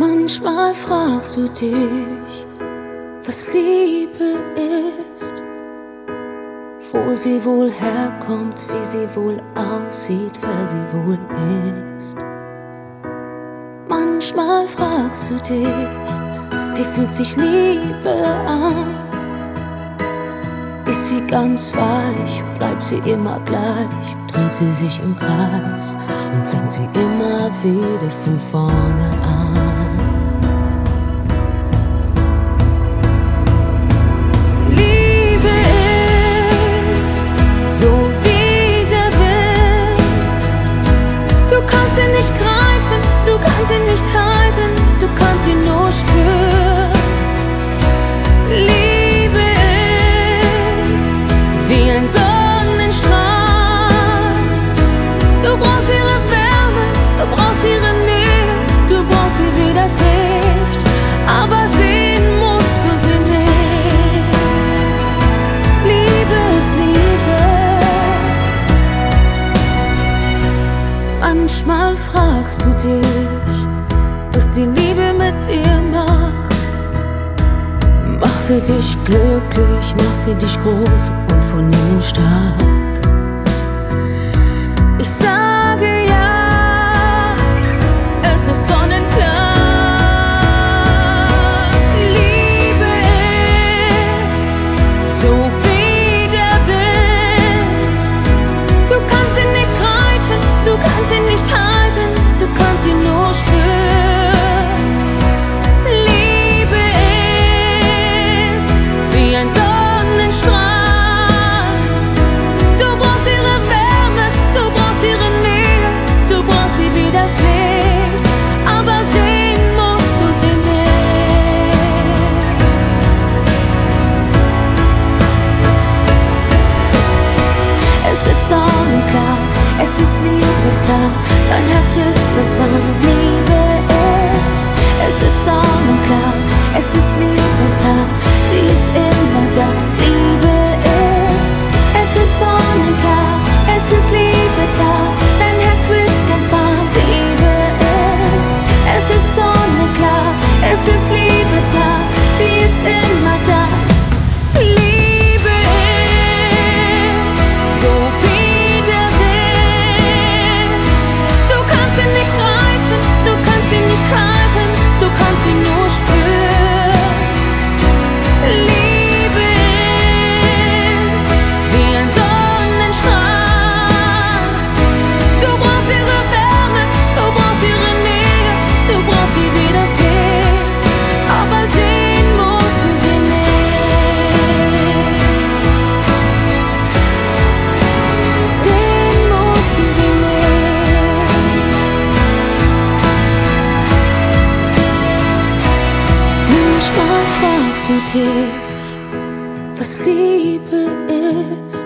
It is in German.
Manchmal fragst du dich, was Liebe ist, wo sie wohl herkommt, wie sie wohl aussieht, wer sie wohl ist. Manchmal fragst du dich, wie fühlt sich Liebe an? Ist sie ganz weich, bleibt sie immer gleich, dreht sie sich im Kreis und fängt sie immer wieder von vorne an. Liebe ist so wie der Wind, du kannst sie nicht greifen, du kannst sie nicht halten, du kannst sie nur spüren. Liebe ist wie ein Sonnenstrahl, du brauchst ihre Wärme, du brauchst ihre Nähe, du brauchst sie wie das Licht, aber sehen musst du sie nicht. Liebe ist Liebe. Manchmal fragst du dich, was die Liebe mit dir macht. Macht sie dich glücklich, macht sie dich groß und von innen stark. Ich sage ja, es ist sonnenklar. Liebe ist so wie der Wind, du kannst sie nicht greifen, du kannst sie nicht halten, du kannst sie nur spüren. Ein Sonnenstrahl, du brauchst ihre Wärme, du brauchst ihre Nähe, du brauchst sie wie das Licht, aber sehen musst du sie nicht. Es ist sonnenklar, es ist Liebe da, dein Herz wird ganz warm. Liebe ist, es ist sonnenklar, es ist Liebe da, sie ist immer da. Liebe ist, es ist sonnenklar, es ist Liebe da, dein Herz wird ganz warm. Liebe ist, es ist sonnenklar, es ist Liebe da, sie ist immer da. Liebe ist so wie der Wind, du kannst sie nicht greifen, du kannst sie nicht halten, du kannst sie nur spüren. Liebe ist wie ein Sonnenstrahl, du brauchst ihre Wärme, du brauchst ihre Nähe, du brauchst sie wie das Licht, aber sehen musst du sie nicht. Sehen musst du sie nicht. Manchmal fragst du dich, was Liebe ist,